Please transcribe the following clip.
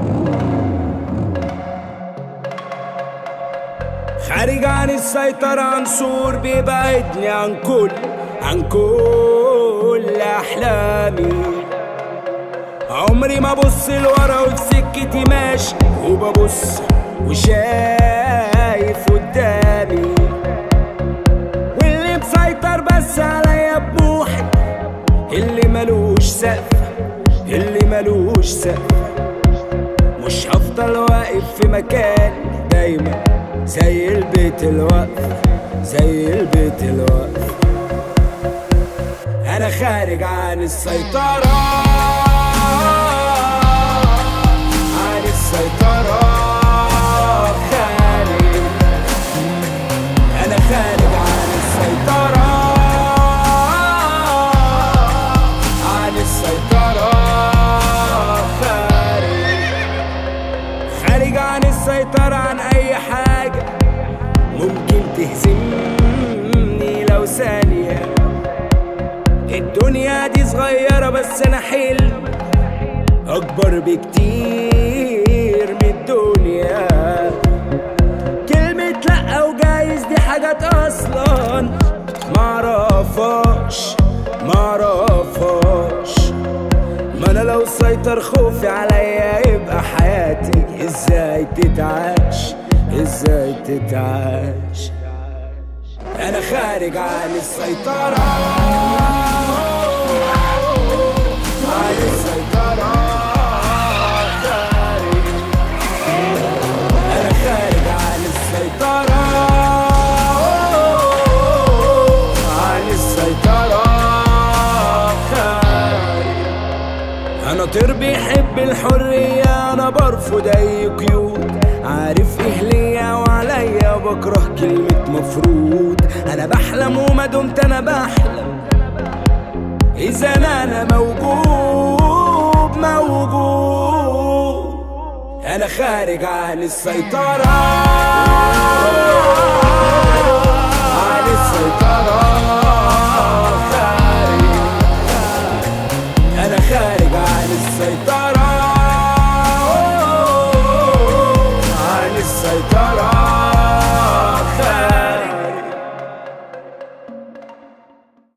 خارج عن السيطرة، عنصر بيبعدني عن كل أحلامي. عمري ما ببص لورا وفي سكتي ماشي، وببص وشايف قدامي. واللي مسيطر بس عليا بموحي، اللي ملوش سقف، مش هفضل واقف في مكان دايما زي البيت الوقف. انا خارج عن السيطرة، خارج. انا خارج عن السيطرة، خارج عن السيطرة، عن اي حاجة ممكن تهزمني لو ثانية. الدنيا دي صغيرة بس انا حلم اكبر بكتير من الدنيا. كلمة لأ وجايز دي حاجات اصلا معرفهاش. ما انا لو سيطر خوفي عليا يبقى حياتي ازاي تتعاش. انا خارج عن السيطرة، انا خارج عن السيطرة، انا طير بيحب الحرية، انا برفض اي قيود. عارف ايه ليا وعليا، بكره كلمة مفروض. انا بحلم وما دمت انا بحلم، اذا انا موجود. انا خارج عن السيطرة،